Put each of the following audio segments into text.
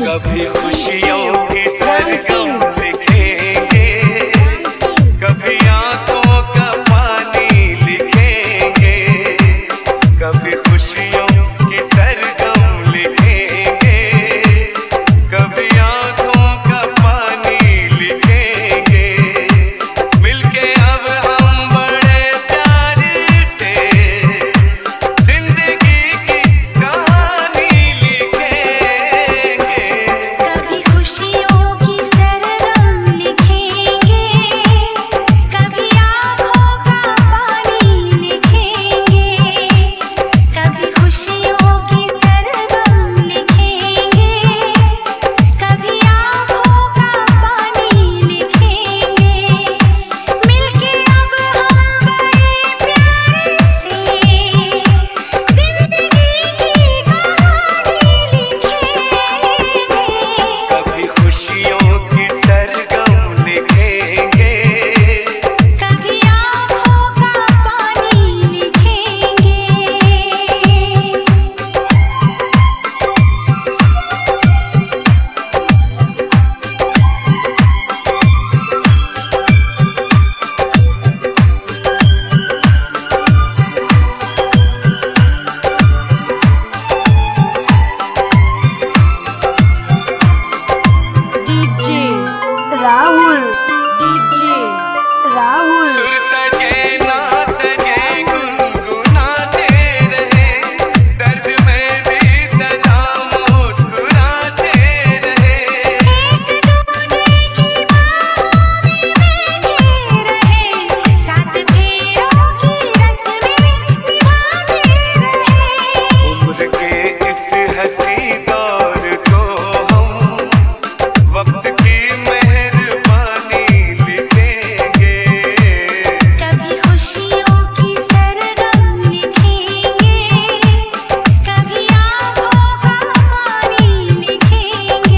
कभी खुशियों की सरगम लिखेंगे, कभी आंखों का पानी लिखेंगे, कभी खुशियों की सरगम लिखेंगे, कभी आंखों का पानी लिखेंगे। मिलके अब हम बड़े प्यार से जिंदगी की कहानी लिखेंगे। कभी खुशियों की सरगम लिखेंगे, कभी आँखों का पानी लिखेंगे, कभी खुशियों की सरगम लिखेंगे, कभी आँखों का पानी लिखेंगे। मिलके अब हम बड़े प्यार से जिंदगी की कहानी लिखेंगे। कभी खुशियों की सरगम लिखेंगे, कभी आँखों का पानी लिखेंगे। DJ Rahul, DJ Rahul. सुर सजे ना सजे गुनगुनाते रहे, दर्द में भी सदा मुस्कुराते रहे। सात फेरों की रस्में निभाते रहे। उम्र के इस हंसी दौर को हम वक्त की मेहरबानी लिखेंगे। कभी खुशियों की सरगम लिखेंगे, कभी आँखों का पानी लिखेंगे।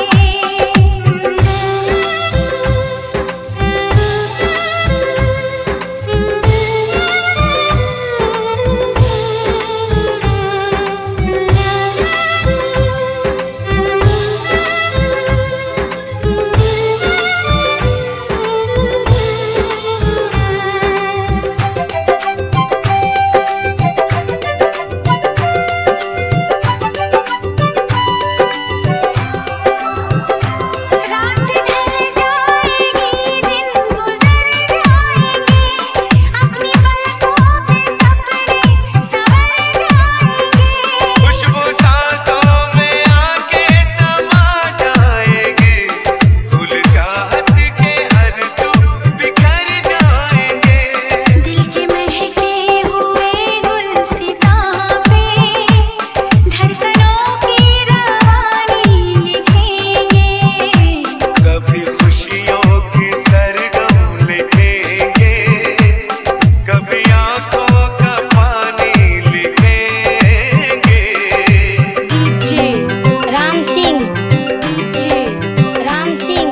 रात ढल जाएगी, दिन गुजर जाएंगे, अपनी पलकों पे सपने संवर जाएंगे। खुशबू सांसों में आके समा जाएगी, फूल चाहत के आरज़ू बिखर जाएंगे। दिल के महके हुए गुलसितां पे धड़कनों की रवानी लिखेंगे। कभी खुशियों की सरगम लिखेंगे, कभी आंखों का पानी लिखेंगे। DJ Ram Singh, DJ Ram Singh.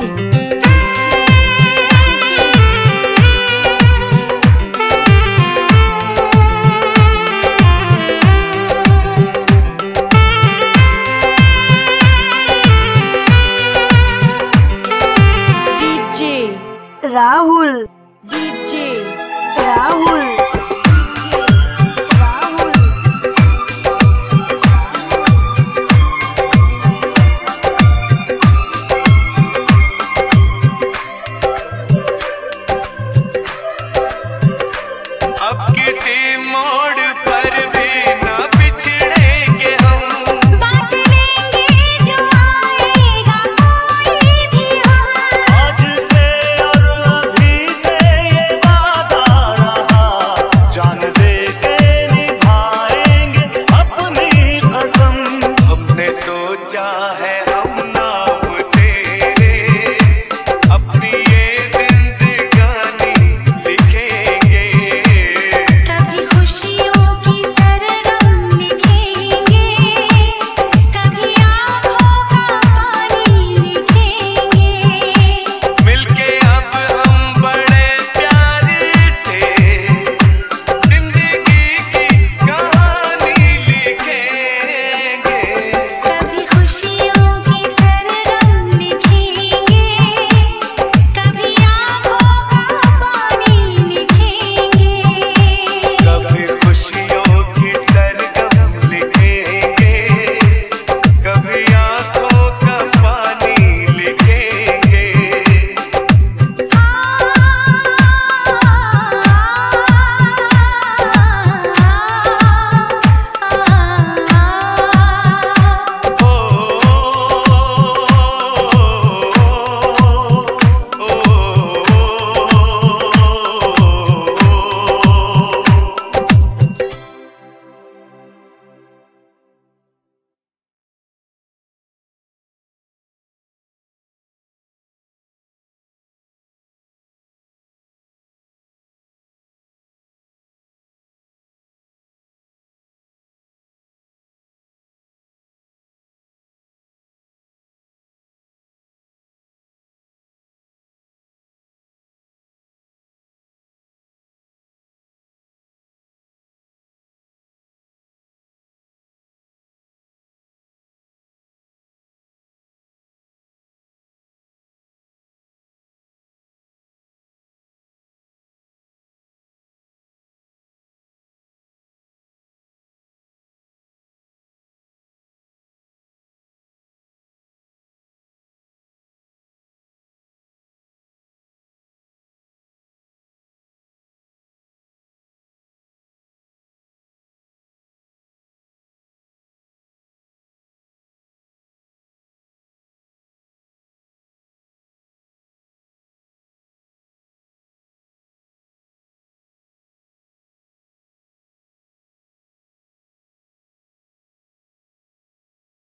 DJ Rahul.